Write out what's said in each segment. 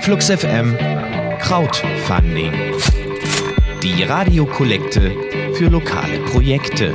Flux FM Crowdfunding. Die Radiokollekte für lokale Projekte.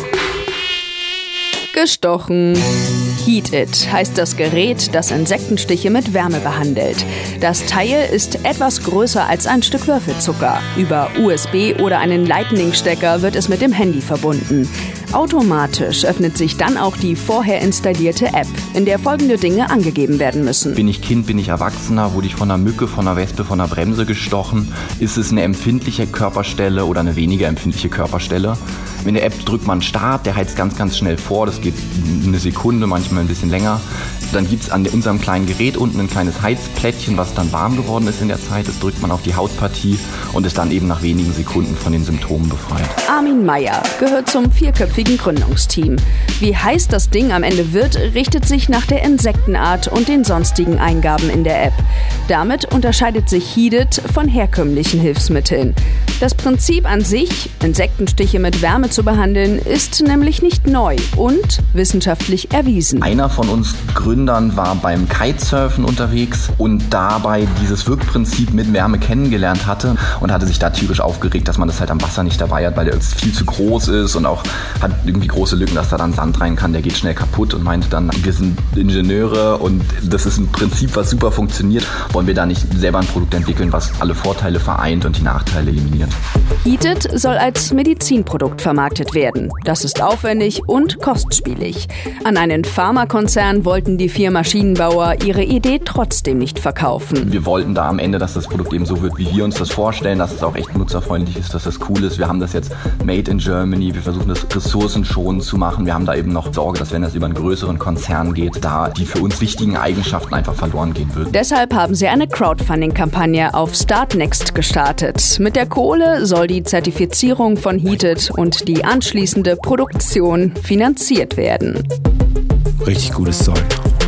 Gestochen. Heat It heißt das Gerät, das Insektenstiche mit Wärme behandelt. Das Teil ist etwas größer als ein Stück Würfelzucker. Über USB oder einen Lightning-Stecker wird es mit dem Handy verbunden. Automatisch öffnet sich dann auch die vorher installierte App, in der folgende Dinge angegeben werden müssen. Bin ich Kind, bin ich Erwachsener, wurde ich von einer Mücke, von einer Wespe, von einer Bremse gestochen? Ist es eine empfindliche Körperstelle oder eine weniger empfindliche Körperstelle? In der App drückt man Start, der heizt ganz, ganz schnell vor. Das geht eine Sekunde, manchmal ein bisschen länger. Dann gibt es an unserem kleinen Gerät unten ein kleines Heizplättchen, was dann warm geworden ist in der Zeit. Das drückt man auf die Hautpartie und ist dann eben nach wenigen Sekunden von den Symptomen befreit. Armin Meyer gehört zum vierköpfigen Gründungsteam. Wie heiß das Ding am Ende wird, richtet sich nach der Insektenart und den sonstigen Eingaben in der App. Damit unterscheidet sich Heat It von herkömmlichen Hilfsmitteln. Das Prinzip an sich, Insektenstiche mit Wärme zu behandeln, ist nämlich nicht neu und wissenschaftlich erwiesen. Einer von uns Gründern war beim Kitesurfen unterwegs und dabei dieses Wirkprinzip mit Wärme kennengelernt hatte und hatte sich da tierisch aufgeregt, dass man das halt am Wasser nicht dabei hat, weil der viel zu groß ist und auch hat irgendwie große Lücken, dass da dann Sand rein kann, der geht schnell kaputt und meinte dann, wir sind Ingenieure und das ist ein Prinzip, was super funktioniert. Wollen wir da nicht selber ein Produkt entwickeln, was alle Vorteile vereint und die Nachteile eliminiert? Heat It soll als Medizinprodukt vermarktet werden. Das ist aufwendig und kostspielig. An einen Pharmakonzern wollten die 4 Maschinenbauer ihre Idee trotzdem nicht verkaufen. Wir wollten da am Ende, dass das Produkt eben so wird, wie wir uns das vorstellen, dass es auch echt nutzerfreundlich ist, dass das cool ist. Wir haben das jetzt made in Germany, wir versuchen das ressourcenschonend zu machen. Wir haben da eben noch Sorge, dass wenn das über einen größeren Konzern geht, da die für uns wichtigen Eigenschaften einfach verloren gehen würden. Deshalb haben sie eine Crowdfunding-Kampagne auf Startnext gestartet. Mit der Kohle soll die Zertifizierung von Heat It und die anschließende Produktion finanziert werden. Richtig gutes Zeug.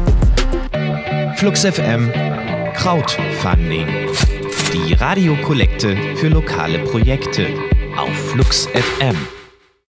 Flux FM Crowdfunding. Die Radiokollekte für lokale Projekte auf Flux FM.